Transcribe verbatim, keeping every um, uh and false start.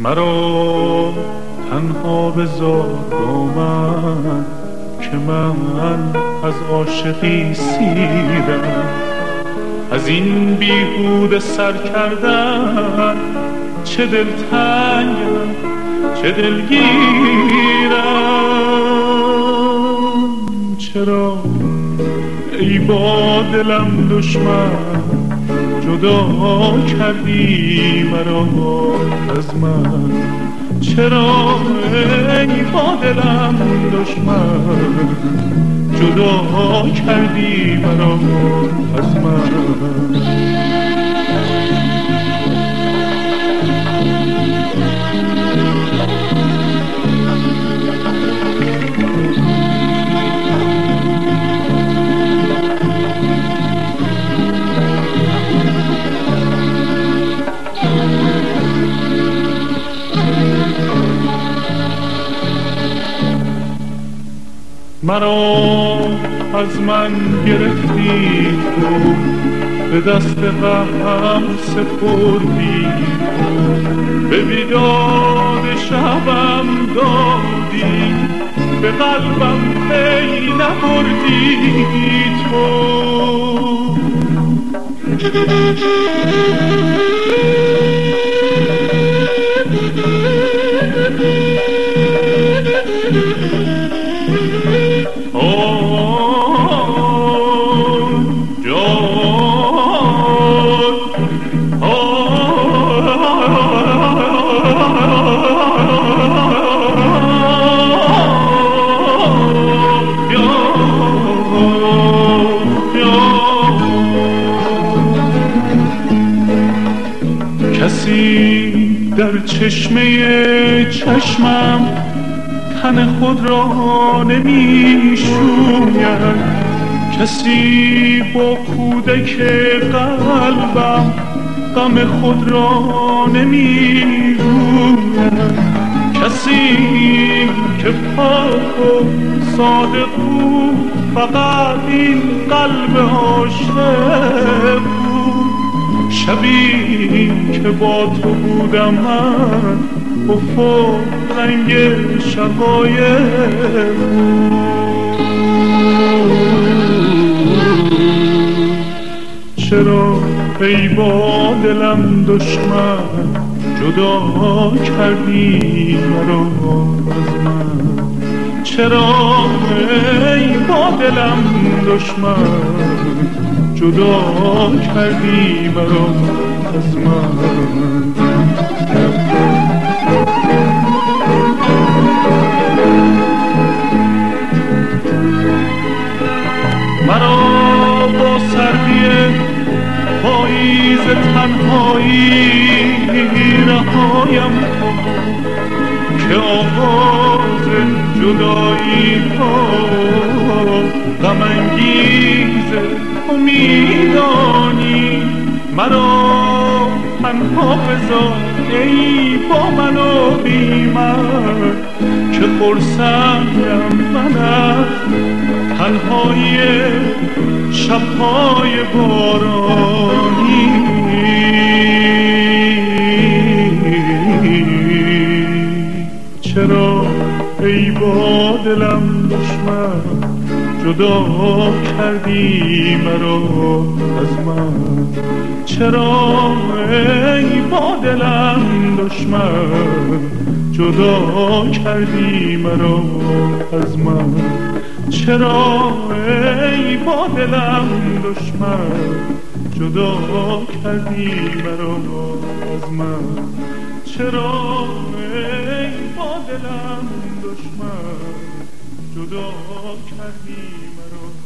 مرا تنها بذار با من که من از عاشقی سیرم، از این بیهوده سر کردن چه دلتنگم چه دلگیرم. چرا ای با دلم دشمن جدا کردی مرا از من؟ چرا ای با دلم دشمن جدا کردی مرا از من؟ مرا از من گرفتی تو به دست غم سپردی، به بیداد شبم دادی به قلبم پی نبردی تو. کسی در چشمه چشمم تن خود را نمی شوید، کسی با کودک قلبم غم خود را نمی روید، کسی که پاک و صادق بود فقط این قلب عاشق بود. شبی که با تو بودم من افق رنگ شقایق بود. چرا ای با دلم دشمن جدا کردی مرا از من؟ چرا ای با دلم دشمن جدا کردی مرا از من؟ مرا با سردی پاییز تنهایی رهایم کن که آواز جدایی ها غم انگیز تو میدانی. مرا تنها بذار ای با من و بی من که خرسندم من از تنهایی شبهای بارانی. چرا ای با دلم دشمن جدا کردی مرا از من؟ چرا ای با دلم دشمن جدا کردی مرا از من؟ چرا ای با دلم دشمن جدا کردی مرا از من؟ چرا ای با دلم دشمن جدا کردی مرا